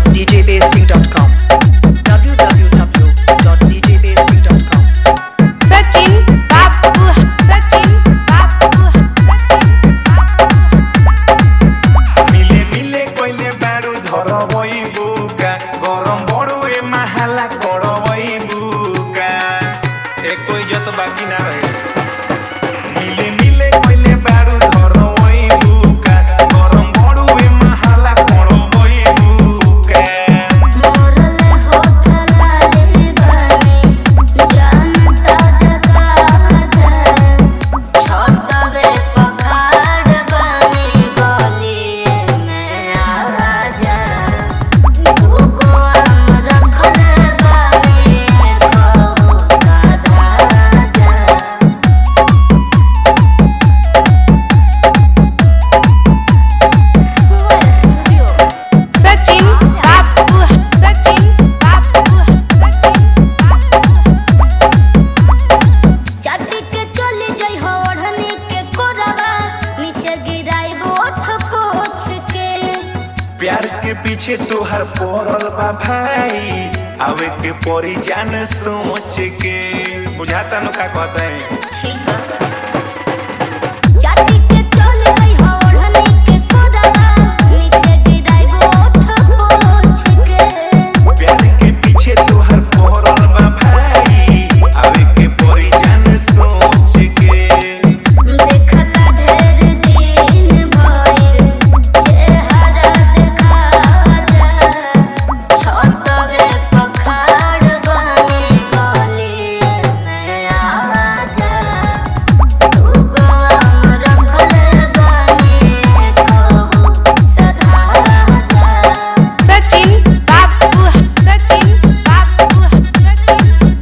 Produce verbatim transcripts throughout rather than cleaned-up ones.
d j basking dot com w w w dot d j basking dot com Sachin बाबू सचिन बाबू मिले मिले कोइले बारू धरबई बुका गरम बड़ो ए महाला करबई बुका ए कोई जत बाकी ना रहे मिले मिले कोइले बारू धरबई बुका गरम बड़ो ए महाला करबई बुका मोरले होठलाली बनी जानता जगा जाए छोटा रे पखाड़ बनी गली में आ जा दुगो आम रखले बनी कहू सदा जा सचिन बाबू सचिन बाबू चाटी के चली जाई हो ओढ़नी के कोरवा नीचे गिराई ओठ पोछ के प्यार के पीछे तोहर पड़ल बा भाई आवे के परी जान सोच के बुझाता नु का कहता है चाटी के चली जाई हो ओढ़नी के कोरवा नीचे गिराई ओठ पोछ के प्यार के पीछे तोहर पड़ल बा भाई आवे के परी जान सोच के देखला ढेर दिन भइल चेहरा देखा जा छोटवे पखाड़ बनी गली में आ जा दुगो आम रखले बनी कहू सदा जा सचिन बाबू सचिन बाबू सचिन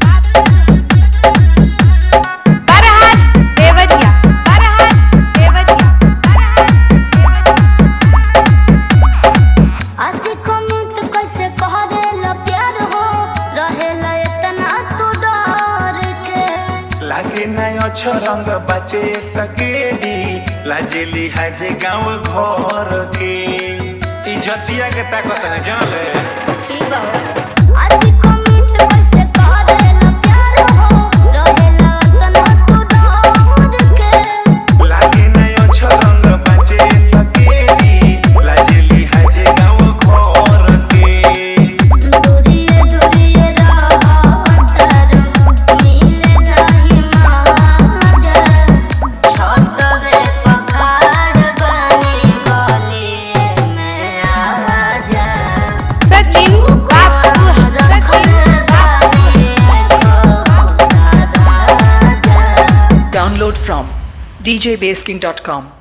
बरहत देवरिया बरहत देवरिया आशिकों मित कैसे कहरेला प्यार हो रहेला इतना तू डर के लागे ना अच्छो रंग बचे सकेडी लाजेली हाजे गाँव घर के इज्जतिया के ताकत न जाले ठीक बा आशिकों मित कैसे कहरेला प्यार हो रहेला इतना तू डर के लागे ना अच्छो रंग बचे सकेडी लाजेली हाजे गाँव घर के दूरिए दूरिए रहतर मिले नहीं माजा छोटवे पखाड़ बनी गली में आ जा सचिन बाबू Sachin download from d j basking dot com